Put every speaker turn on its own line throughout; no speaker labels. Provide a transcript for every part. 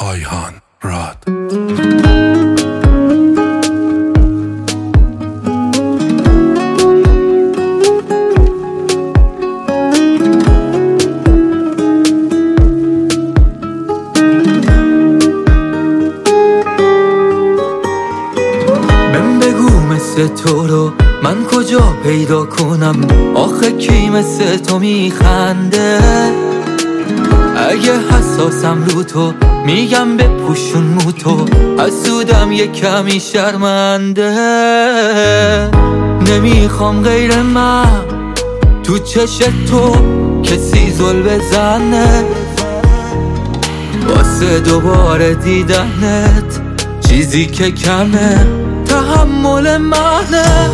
رایحان راد.
تو رو من کجا پیدا کنم؟ آخه کی مثل تو میخنده؟ اگه حساسم رو تو میگم بپوشون مو تو، حسودم یه کمی شرمنده. نمیخوام غیر من تو چشت تو کسی زل بزنه، واسه دوباره دیدنت چیزی که کمه تحمل منه.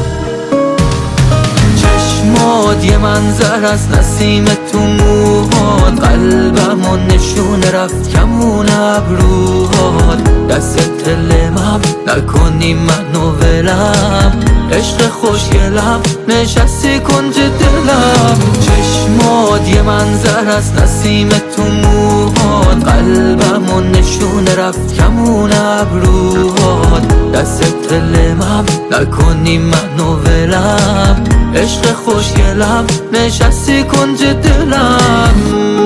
چشمات یه منظر از نسیم تو موهات، قلبمو نشونه رفت کمون ابروهات. دست تلمم نکنی منو ولم، عشق خوشگلم نشستی کنج دلم. چشمات یه منظر از نسیم تو موهات، قلبمو نشونه رفت کمون ابروهات. دست تلمم نکنی منو ولم، عشق خوشگلم نشستی کنج دلم.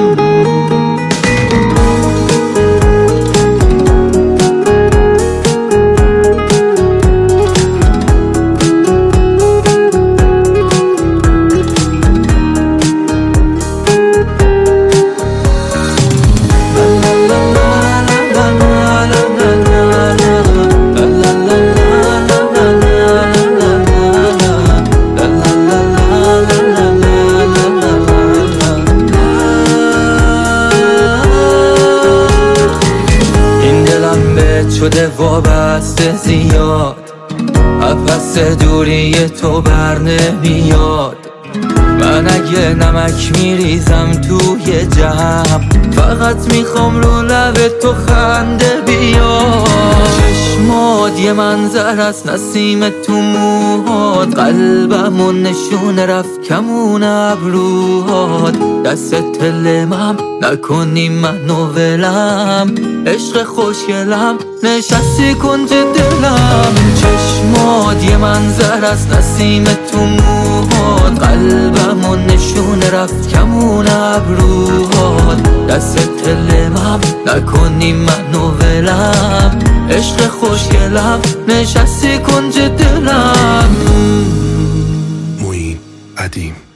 شده وابسته زیاد، پس دوری تو بر نمیاد. من اگه نمک میریزم توی جمع، فقط میخوام رو لب تو خنده بیاد. چشمات یه منظر از نسیم تو موهات، قلبمو نشونه رفت کمون ابروهات. دست تلمم نکنی منو ولم، عشق خوشگلم نشستی کنج دلم. چشمات یه منظر از نسیم تو موهات، قلبمو نشونه رفت کمون ابروهات. دست تلمم نکنی منو ولم، عشق خوشگلم نشستی کنج دلم.
معین قدیم